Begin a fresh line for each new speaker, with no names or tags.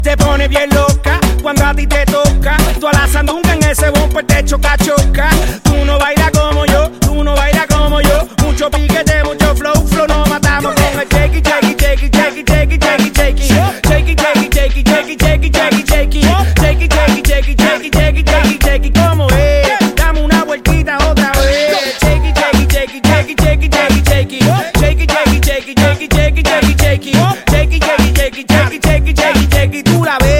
Te pone bien loca cuando a ti te toca. Tú a la sandunga en ese bumper te choca, choca. Tú no bailas como yo, tú no bailas como yo. Mucho piquete, mucho flow, flow nos matamos con el shakey, shakey, shakey, shakey, shakey, shakey, shakey. Shakey, shakey, shakey, shakey, shakey, shakey, shakey. Shakey, shakey, shakey, shakey, shakey, shakey, shakey. ¿Cómo es? Dame una vueltita otra vez. Shakey, shakey, shakey, shakey, shakey, shakey, shakey. Shakey, shakey, shakey, shakey, shakey, shakey, shakey. Shakey, shakey, shakey, shakey, shakey, shakey, shakey. Tú la ves.